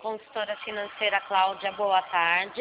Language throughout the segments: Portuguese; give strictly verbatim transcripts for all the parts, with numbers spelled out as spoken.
Consultora financeira Cláudia, boa tarde.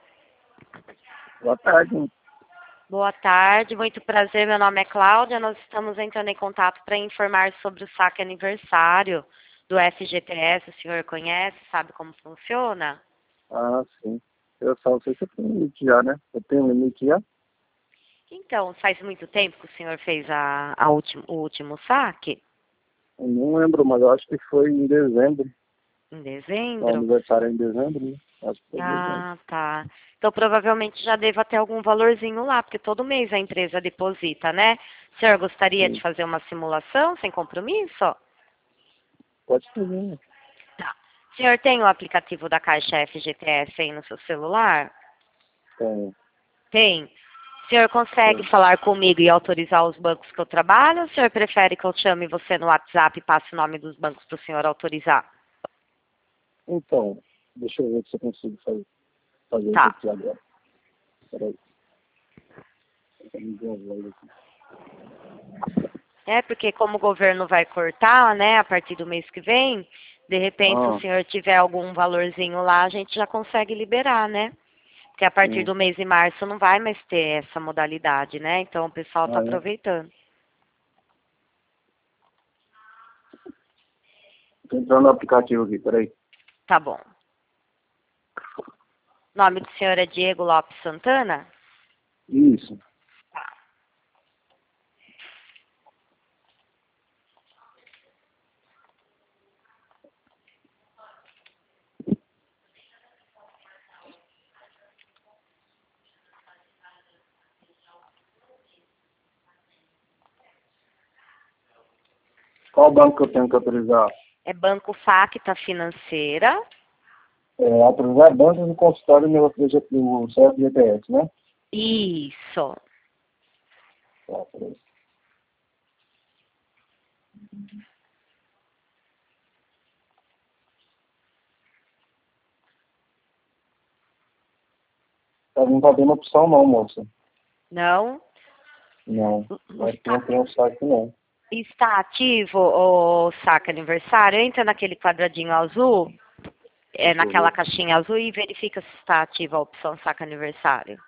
Boa tarde. Boa tarde, muito prazer, meu nome é Cláudia, nós estamos entrando em contato para informar sobre o saque aniversário do F G T S, o senhor conhece, sabe como funciona? Ah, sim. Eu só não sei se eu tenho limite já, né? Eu tenho limite já? Então, faz muito tempo que o senhor fez a, a ultim, o último saque? Eu não lembro, mas eu acho que foi em dezembro. Em O dezembro? aniversário é em dezembro, né? Acho que foi em dezembro. Ah, tá. Então, provavelmente já deva ter algum valorzinho lá, porque todo mês a empresa deposita, né? O senhor gostaria de Sim. fazer uma simulação sem compromisso? Pode ser, né? Tá. O senhor tem o aplicativo da Caixa F G T S aí no seu celular? Tem. Tem. O senhor consegue Tem. falar comigo e autorizar os bancos que eu trabalho? Ou o senhor prefere que eu chame você no WhatsApp e passe o nome dos bancos para o senhor autorizar? Então, deixa eu ver se eu consigo fazer, fazer isso Tá. aqui agora. Peraí. Deixa eu ver uma voz aqui. É, porque como o governo vai cortar, né, a partir do mês que vem, de repente, se o Ah, senhor tiver algum valorzinho lá, a gente já consegue liberar, né? Porque a partir sim. do mês de março não vai mais ter essa modalidade, né? Então o pessoal está Ah, é? aproveitando. Tô entrando no aplicativo aqui, peraí. Tá bom. O nome do senhor é Diego Lopes Santana? Isso. Qual banco que eu tenho que autorizar? É Banco Facta Financeira. É, autorizar banco no consultório do F G T S, né? Isso. Tá, peraí. Tá, não tá dando opção não, moça. Não? Não. Acho que Está, não tem um site não. está ativo o saque aniversário? Entra naquele quadradinho azul, é, Deixa eu naquela ver. caixinha azul e verifica se está ativa a opção saque aniversário.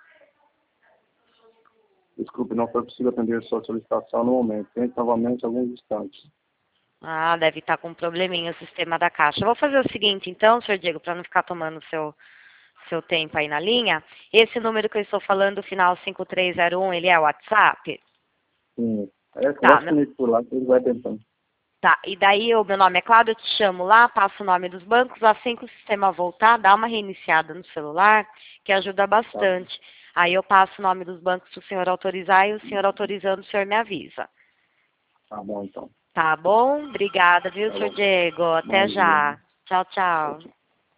Desculpe, não foi possível atender sua solicitação no momento. Tente novamente alguns instantes. Ah, deve estar com um probleminha o sistema da caixa. Eu vou fazer o seguinte, então, senhor Diego, para não ficar tomando seu, seu tempo aí na linha. Esse número que eu estou falando, final cinco três zero um, ele é o WhatsApp? Sim. É, Tá, conversa meu- comigo por lá que ele vai tentando. tá. E daí, o meu nome é Cláudia, eu te chamo lá, passo o nome dos bancos. Assim que o sistema voltar, dá uma reiniciada no celular, que ajuda Tá bom. bastante. Aí eu passo o nome dos bancos para o senhor autorizar e o senhor autorizando, o senhor me avisa. Tá bom, então. Tá bom? Obrigada, viu, Tá senhor bom. Diego? Até Imagina. já. Tchau, Tchau, tchau. tchau.